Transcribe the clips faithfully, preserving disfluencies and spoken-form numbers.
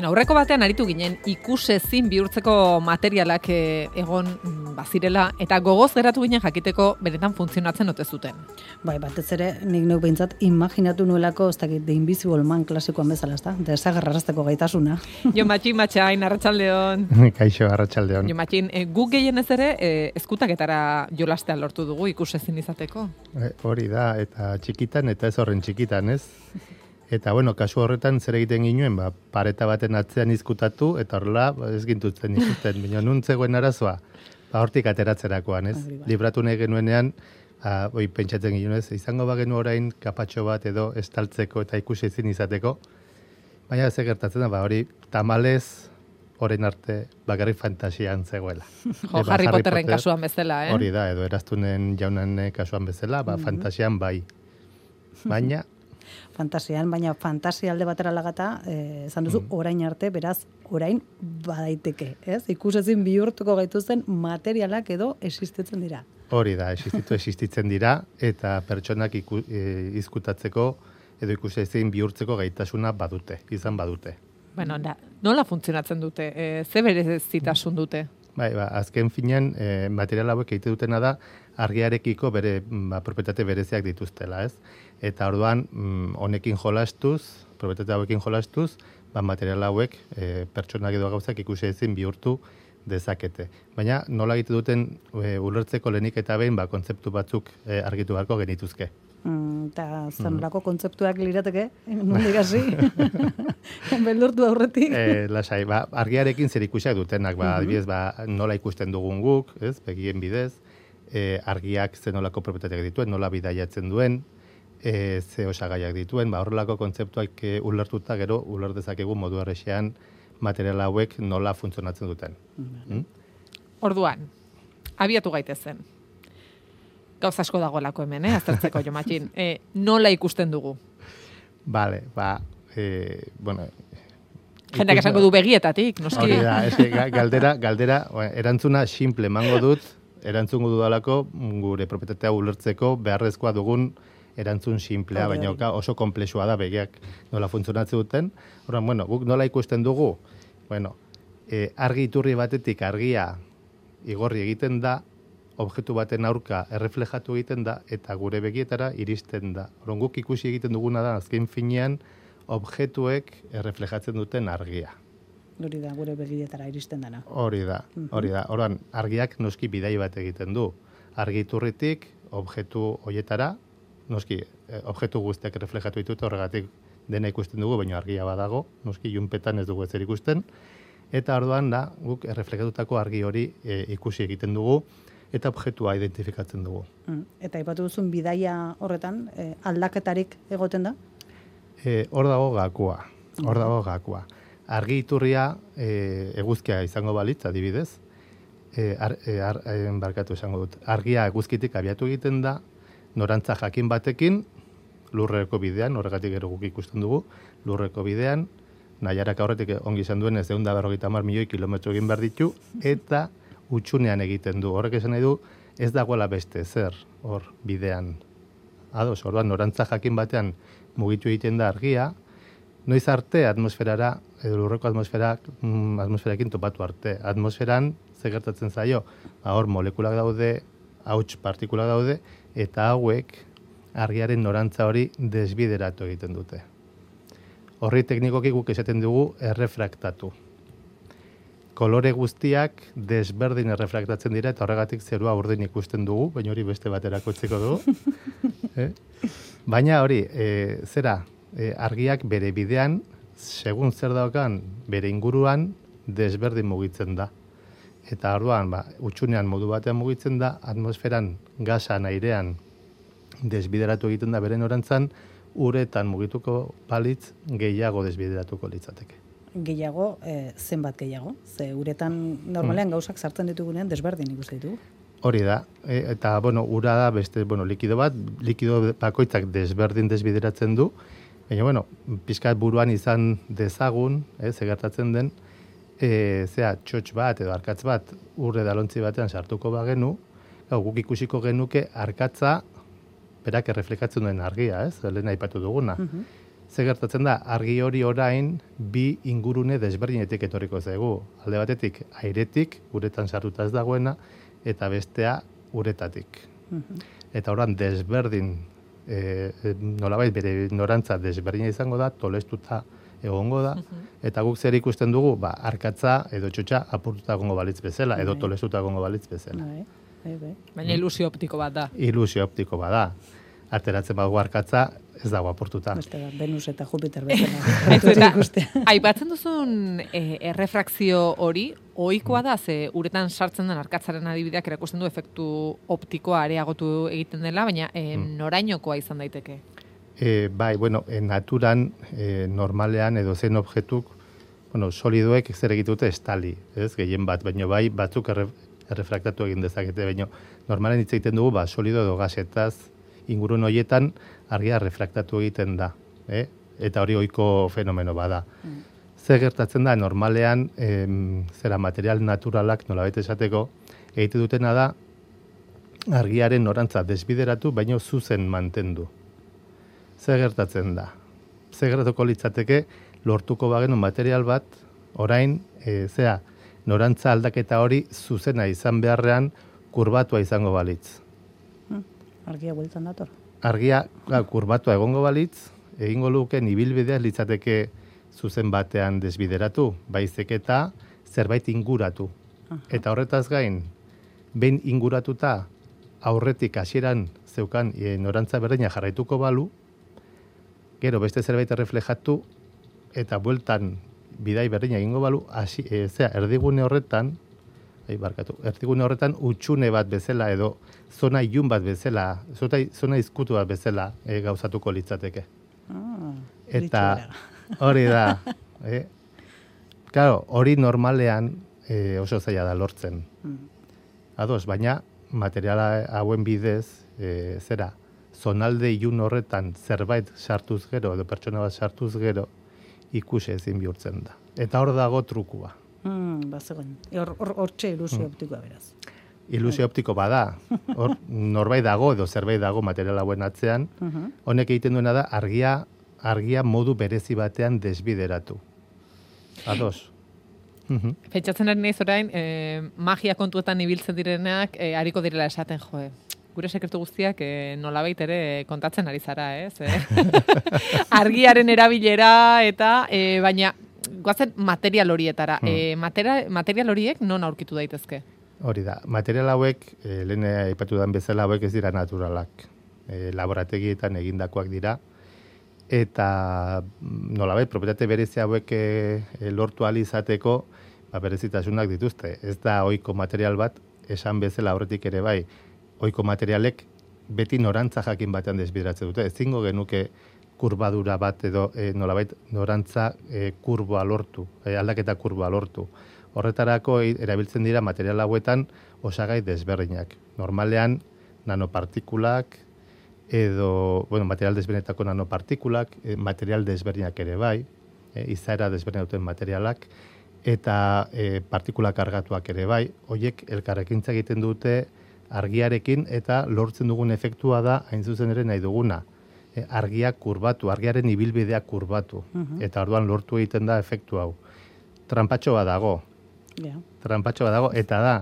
Bueno, aurreko batean aritu ginen ikusezin bihurtzeko materialak egon bazirela eta gogoz geratu ginen jakiteko benetan funtzionatzen ote zuten. Bai, batez ere, nik neuk behintzat imaginatu nuelako, ez dakit, The Invisible Man klasikoan bezala, ez da? Desagerrarazteko gaitasuna. Jo matxin, matxain, arratsaldeon. Kaixo, arratsaldeon. Jo matxin, e, guk gehienez ere e, ezkutaketara jolastea lortu dugu ikusezin izateko. E, hori da, eta txikitan eta ez horren txikitan, ez? Eta, bueno, kasu horretan zer egiten ginuen, ba, pareta baten atzean izkutatu, eta horrela, ba, ez gintutzen ikusten, baina nuntzegoen arazoa, ba, hortik ateratzerakoan, ez? Libratu nahi genuenean, a, oi, pentsatzen ginen, ez? Izango bagenu orain kapatxo bat edo estaltzeko eta ikusi ezin izateko, baina ez gertatzen da, ba, hori tamalez, orain arte, bakarrik fantasian zegoela. Jo, Eba, Harry Potterren Potter, kasuan bezala, eh? Hori da, edo eraztunen jaunan kasuan bezala, ba, mm-hmm. fantasian bai. Baina, fantasian, baina fantasia alde batera lagata, eh, esan duzu, mm. orain arte, beraz, orain badaiteke, ez? Ikusezin bihurtuko gaituzten materialak edo existitzen dira. Hori da, existitu existitzen dira, eta pertsonak iku, e, izkutatzeko edo ikusezin bihurtzeko gaitasuna badute, izan badute. Bueno, da, nola funtzionatzen dute? E, ze berezitasun dute? Bai, ba, azken finean, e, material hauek egite dutena da, argiarekiko bere ba, proprietate bereziak dituztela, ez? Eta orduan, mm, honekin jolastuz, proprietate hauekin jolastuz, ba, material hauek e, pertsonak edo gauzak ikusi ezin bihurtu dezakete. Baina nola egite duten e, ulertzeko lehenik eta behin ba, kontzeptu batzuk e, argitu beharko genituzke. Mm, eta zenolako mm. kontzeptuak lirateke, nondik hasi? Beldurtu aurretik. E, lasai, ba, argiarekin zer ikusiak dutenak, ba, adibidez, ba, nola ikusten dugun guk, ez, begien bidez, e, argiak zenolako proprietateak dituen, nola bidaiatzen duen, e, ze osagaiak dituen, ba, horrelako kontzeptuak e, ulertuta gero uler dezakegu modu errexean material hauek nola funtzionatzen duten. Mm? Orduan, abiatu gaitezen. Gauz asko dagoelako hemen, eh, aztertzeko jo matxin. E, nola ikusten dugu? Bale, ba, e, bueno... Jendeak esango du begietatik, noski. Hori da, eske, galdera, galdera, erantzuna simple emango dut, erantzungo dudalako gure propietatea ulertzeko beharrezkoa dugun erantzun simplea, baina oso komplexua da begiak nola funtzionatzen duten. Horren, bueno, guk nola ikusten dugu? Bueno, e, argi iturri batetik argia igorri egiten da, objektu baten aurka erreflejatu egiten da, eta gure begietara iristen da. Horren, guk ikusi egiten duguna da, azken finean, objektuek erreflejatzen duten argia. Hori da, gure begietara iristen dana. Hori da, hori da. Horren, argiak noski bidai bat egiten du. Argi iturritik, objektu hoietara, noski, objektu guztiak erreflejatu ditut, horregatik dena ikusten dugu, baina argia badago, noski, junpetan ez dugu ezer ikusten, eta orduan da, guk erreflejatutako argi hori e, ikusi egiten dugu, eta objektua identifikatzen dugu. Mm. Eta ipatu duzun bidaia horretan, e, aldaketarik egoten da? E, hor dago gakoa, hor dago gakoa. Argi iturria e, eguzkia izango balitz, adibidez, e, ar, e, ar, e, barkatu esango dut, argia eguzkitik abiatu egiten da, norantza jakin batekin, lurreko bidean, horregatik gero guk ikusten dugu, lurreko bidean, nahiarak aurretik ongi izan duen ez deunda berrogeita hamar milioi kilometro egin behar ditu, eta utxunean egiten du. Horrek esan nahi du, ez dagoela beste zer hor bidean. Ados, orduan, norantza jakin batean mugitu egiten da argia, noiz arte atmosferara, edo lurreko atmosfera, mm, atmosferakin topatu arte. Atmosferan, ze gertatzen zaio, hor molekulak daude, hauts partikulak daude, eta hauek argiaren norantza hori desbideratu egiten dute. Horri teknikoki guk esaten dugu errefraktatu. Kolore guztiak desberdin errefraktatzen dira, eta horregatik zerua urdin ikusten dugu, baina hori beste baterako etziko dugu. eh? Baina hori, e, zera, e, argiak bere bidean, segun zer daukan, bere inguruan, desberdin mugitzen da. Eta orduan, ba, utxunean modu batean mugitzen da, atmosferan, gasan, airean, desbideratu egiten da beren orantzan, uretan mugituko balitz gehiago desbideratuko litzateke. Gehiago, e, zenbat gehiago? Ze uretan normalean mm. gauzak sartzen ditugunean desberdin ikusten ditugu. Hori da, e, eta bueno, ura da beste, bueno, likido bat, likido bakoitzak desberdin desbideratzen du, baina bueno, pixkat buruan izan dezagun, eh, zegertatzen den, e, zera, txotx bat edo arkatz bat urre dalontzi batean sartuko bagenu, gau, guk ikusiko genuke arkatza berak erreflekatzen duen argia, ez? Lehen aipatu duguna. Mm-hmm. Ze gertatzen da, argi hori orain bi ingurune desberdinetik etorriko zaigu. Alde batetik, airetik, uretan sartuta ez dagoena, eta bestea uretatik. Eta oran desberdin, e, nolabait bere norantza desberdina izango da, tolestuta egongo da, eta guk zer ikusten dugu, ba, arkatza edo txotxa apurtuta egongo balitz bezala, edo tolestuta egongo balitz bezala. Baina ilusio optiko bat da. Ilusio optiko bat da. Ateratzen badugu arkatza, ez dago apurtuta. Beste da, Venus eta Jupiter bezala. Aipatzen duzun e, errefrakzio hori, ohikoa da, ze uretan sartzen den arkatzaren adibideak erakusten du efektu optikoa areagotu egiten dela, baina e, norainokoa izan daiteke? E, bai, bueno, e, naturan, e, normalean edo zen objetuk, bueno, solidoek zer egitute estali, ez, gehien bat, baina bai, batzuk erre, errefraktatu egin dezakete, baina normalen hitz egiten dugu, ba, solido edo gasetaz, ingurun horietan argia refraktatu egiten da, eh? Eta hori ohiko fenomeno bada. Mm. Zer gertatzen da, normalean, em, zera material naturalak, nolabait esateko, egite dutena da, argiaren norantza desbideratu, baino zuzen mantendu. Zer gertatzen da? Zer gertatuko litzateke, lortuko bagenu material bat, orain, e, zera, norantza aldaketa hori zuzena izan beharrean, kurbatua izango balitz. Argia bueltan dator. Argia kurbatua egongo balitz, egingo luken ibilbidea litzateke zuzen batean desbideratu, baizik eta zerbait inguratu. Aha. Eta horretaz gain, behin inguratuta aurretik hasieran zeukan e, norantza berdina jarraituko balu, gero beste zerbait erreflejatu eta bueltan bidai berdina egingo balu, hasi, e, zera, erdigune horretan, Ei, barkatu. Erdigune horretan utxune bat bezala edo zona ilun bat bezala, zona, zona izkutu bat bezala e, gauzatuko litzateke. Ah, eta hori da. E, claro, hori normalean e, oso zaila da lortzen. Mm. Ados, baina materiala hauen bidez, e, zera, zonalde ilun horretan zerbait sartuz gero edo pertsona bat sartuz gero ikusi ezin bihurtzen da. Eta hor dago trukua. Hmm, bazegoen. Hortxe ilusio optikoa beraz. Ilusio optiko bada. Hor norbait dago edo zerbait dago material hauen atzean. Honek egiten duena da argia argia modu berezi batean desbideratu. Ados. Pentsatzen ari naiz orain, eh, magia kontuetan ibiltzen direnak, eh, hariko direla esaten, joe. Gure sekretu guztiak eh, nolabait ere kontatzen ari zara, ez? Eh? Argiaren erabilera eta, eh, baina goazen material horietara. Hmm. E, material, material horiek non aurkitu daitezke? Hori da. Material hauek, e, lehen aipatu den bezala hauek ez dira naturalak. E, laborategietan egindakoak dira. Eta nolabait, propietate berezi hauek e, lortu ahal izateko, ba, berezitasunak dituzte. Ez da ohiko material bat, esan bezala aurretik ere bai, ohiko materialek beti norantza jakin batean desbideratzen dute. Ezingo genuke kurbadura bat edo e, nolabait norantza e, kurboa lortu, e, aldaketa kurboa lortu. Horretarako e, erabiltzen dira material hauetan osagai desberdinak. Normalean nanopartikulak edo, bueno, material desberdinetako nanopartikulak, e, material desberdinak ere bai, e, izaera desberdin duten materialak, eta e, partikula kargatuak ere bai, horiek elkarrekintza egiten dute argiarekin eta lortzen dugun efektua da hain zuzen ere nahi duguna. Argia kurbatu, argiaren ibilbidea kurbatu. Uh-huh. Eta orduan lortu egiten da efektu hau. Trampatxo bat dago. Yeah. Trampatxo bat dago, eta da,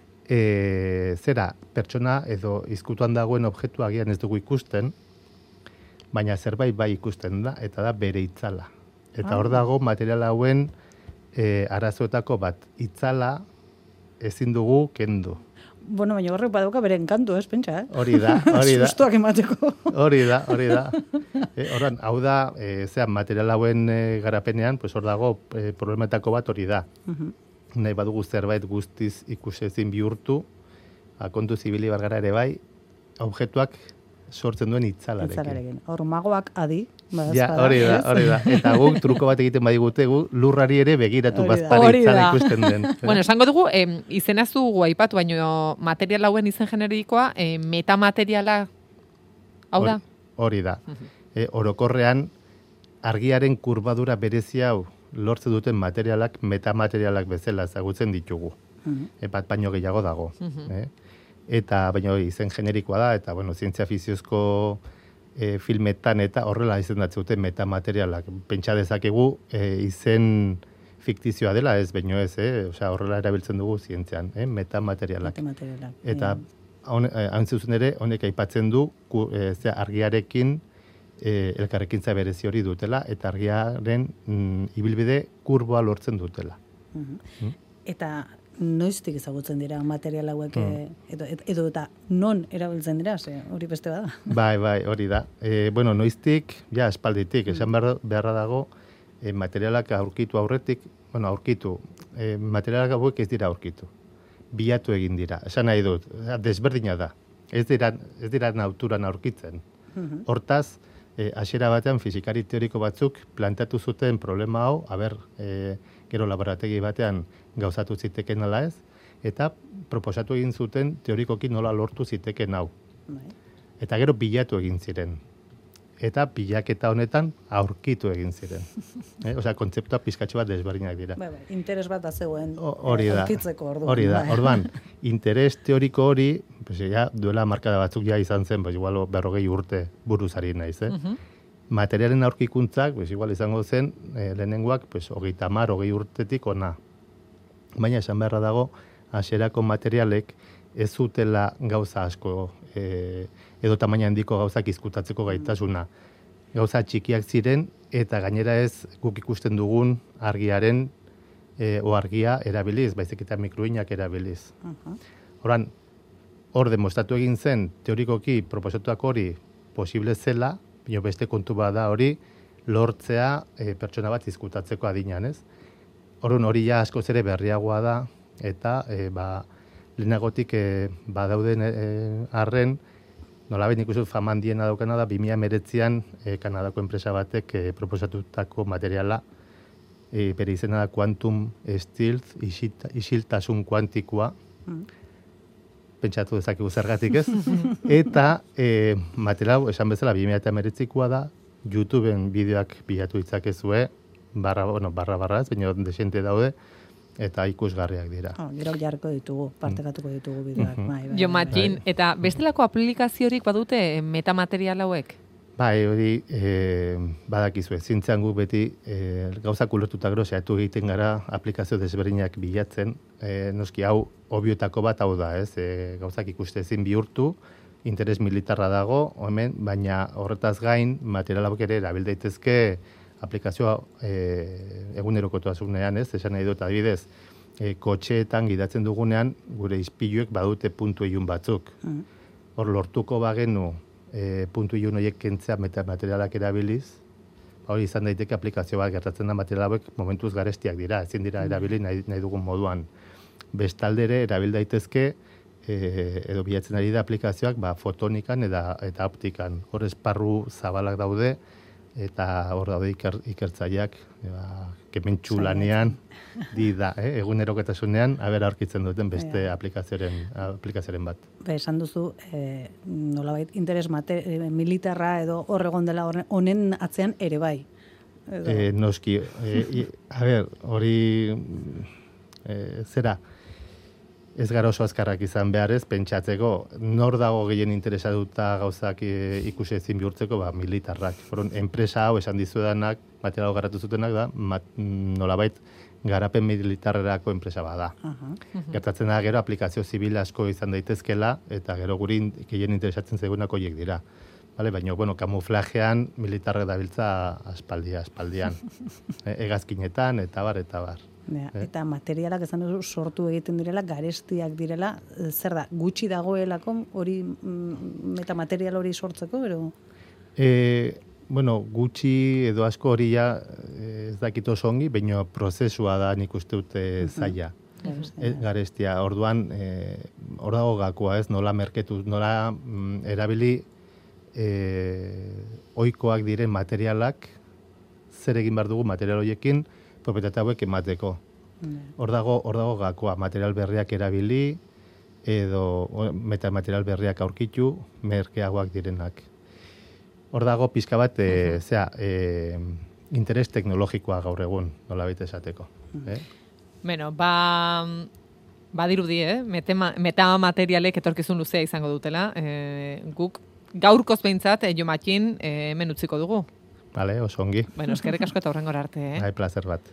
e, zera, pertsona edo izkutuan dagoen objektu agian ez dugu ikusten, baina zerbait bai ikusten da, eta da bere itzala. Eta hor ah. dago material hauen e, arazoetako bat. Itzala ezin dugu kendu. Bueno, baina horrek badauka bere enkantu, ez, pentsa, eh? Hori da, hori da. Sustoak emateko. Hori da, hori da. E, Horan, hau da, e, zean, material hauen e, garapenean, pues hor dago, e, problemetako bat hori da. Uh-huh. Nahi badugu zerbait guztiz ikusezin bihurtu, akontu zibili bargara ere bai, objektuak sortzen duen itzalarekin. Itzalarekin. Hor, magoak adi. Ja, hori da, hori da. Eta guk truko bat egiten badigute, gu lurrari ere begiratu bazpari itzala ikusten den. Bueno, esango dugu, eh, izenaz dugu aipatu, baino material hauen izen generikoa, eh, metamateriala, hau da? Hori da. E, orokorrean, argiaren kurbadura berezi hau lortzen duten materialak metamaterialak bezala ezagutzen ditugu. Uh-huh. E, bat baino gehiago dago. Uh-huh. eh? Eta baino izen generikoa da, eta bueno, zientzia fiziozko e, filmetan eta horrela izendatzen dute metamaterialak. Pentsa dezakegu e, izen fiktizioa dela, ez baino ez, eh? Osea, horrela erabiltzen dugu zientzian, eh? metamaterialak. Metamaterialak. Eta hain zuzen ere, honek aipatzen du e, ze argiarekin e, elkarrekintza berezi hori dutela, eta argiaren mm, ibilbide kurboa lortzen dutela. Uh-huh. mm? Eta noiztik ezagutzen dira material hauek mm. edo, edo eta non erabiltzen dira, ze hori beste bada? Bai, bai, hori da. E, bueno, noiztik, ja, espalditik, mm. esan behar, beharra dago, e, materialak aurkitu aurretik, bueno, aurkitu, e, materialak hauek ez dira aurkitu. Bilatu egin dira. Esan nahi dut, desberdina da. Ez dira, ez dira naturan aurkitzen. Mm-hmm. Hortaz, e, hasiera batean fizikari teoriko batzuk plantatu zuten problema hau, aber, e, gero laborategi batean gauzatu ziteken ala ez, eta proposatu egin zuten teorikoki nola lortu ziteken hau. Bai. Eta gero bilatu egin ziren. Eta bilaketa honetan aurkitu egin ziren. eh? Osea, kontzeptua pizkatxo bat desberdinak dira. Bai, bai, interes bat azegoen hori da. Aurkitzeko orduan. Hori da, bai. orduan, interes teoriko hori, pues, ja, duela markada batzuk ja izan zen, pues, igual berrogei urte buruzari naiz, eh? Uh-huh. Materialen aurkikuntzak, pues, igual izango zen, eh, lehenengoak, pues, hogeita hamar, hogei urtetik ona. Baina esan beharra dago, hasierako materialek ez zutela gauza asko, eh, edo tamaina handiko gauzak izkutatzeko gaitasuna. Gauza txikiak ziren, eta gainera ez guk ikusten dugun argiaren, e, o argia erabiliz, baizik eta mikroinak erabiliz. Uh-huh. Horan, hor demostratu egin zen, teorikoki proposatuak hori posible zela, bino beste kontu bada hori, lortzea e, pertsona bat izkutatzeko adinan, ez? Horren hori ja askoz ere berriagoa da, eta e, ba, lehenagotik e, badauden arren, e, nolabait nik uste fama handiena daukana da, bi mila hemeretzian e, Kanadako enpresa batek e, proposatutako materiala, e, bere izena da Quantum Stealth, isiltasun kuantikoa, mm. pentsatu dezakegu zergatik ez, eta e, material, esan bezala, bi mila hemeretzikoa da, YouTubeen bideoak bilatu ditzakezue, barra, bueno, barra barra ez, baina desente daude, eta ikusgarriak dira. Oh, gero jarko ditugu, partekatuko ditugu bideoak. Mm-hmm. Bai, bai, jo, Matxin, bai. Eta bestelako aplikaziorik badute metamaterial hauek? Bai, hori e, badakizue, zintzean gu beti e, gauzak ulertuta gero zehatu egiten gara aplikazio desberdinak bilatzen. E, noski hau, obiotako bat hau da, ez? E, gauzak ikuste ezin bihurtu, interes militarra dago, hemen, baina horretaz gain, material hauek ere erabil daitezke aplikazioa e, egunerokotazunean, ez? Esan nahi dut, adibidez, e, kotxeetan gidatzen dugunean, gure ispiluek badute puntu ilun batzuk. Mm. Hor, lortuko bagenu e, puntu ilun horiek kentzea metamaterialak erabiliz, hori izan daiteke aplikazio bat gertatzen da material hauek momentuz garestiak dira, ezin dira erabili nahi, nahi dugun moduan. Bestaldere, erabil daitezke, e, edo bilatzen ari da aplikazioak, ba, fotonikan eta, eta optikan. Hor esparru zabalak daude, eta hor daude iker, ikertzaileak, ba, kementxu lanean, di da, eh? egunerokotasunean, haber aurkitzen duten beste aplikazioaren, aplikazioaren bat. Ba, esan duzu, eh, nolabait, interes mate, eh, militarra edo hor egon dela honen atzean ere bai. Edo. Eh, noski, eh, i, a ber, hori, eh, zera, ez gara oso azkarrak izan beharrez, pentsatzeko, nor dago gehien interesatuta gauzak e, ikusi ezin bihurtzeko, ba, militarrak. Foron, enpresa hau esan dizuedanak, material garatu zutenak da, mat, nolabait garapen militarrerako enpresa bada. Uh-huh. Gertatzen da gero aplikazio zibil asko izan daitezkela, eta gero guri gehien interesatzen zaigunak horiek dira. Vale, baina, bueno, kamuflajean militarrek dabiltza aspaldia, aspaldian. e, egazkinetan, eta bar, eta bar. Ja, eh? Eta materialak esan duzu sortu egiten direla, garestiak direla, zer da, gutxi dagoelako hori mm, metamaterial hori sortzeko, bero? E, bueno, gutxi edo asko hori ja ez dakit oso ongi, baina prozesua da nik uste dute zaila. Uh-huh. E, garestia, orduan, e, hor dago gakoa ez, nola merketu, nola mm, erabili e, ohikoak diren materialak, zer egin behar dugu material horiekin, propietate hauek emateko. Hor dago, hor dago gakoa, material berriak erabili, edo metamaterial berriak aurkitu, merkeagoak direnak. Hor dago pizka bat, e, zera, e, interes teknologikoa gaur egun, nola baita esateko. Eh? Bueno, ba, ba dirudi, eh? Metamaterialek etorkizun luzea izango dutela. E, guk gaurkoz behintzat, eh, Jomakin, eh, hemen utziko dugu. Vale, oso ongi. Bueno, eskerrik asko eta horrengora arte, eh? Bai, placer bat.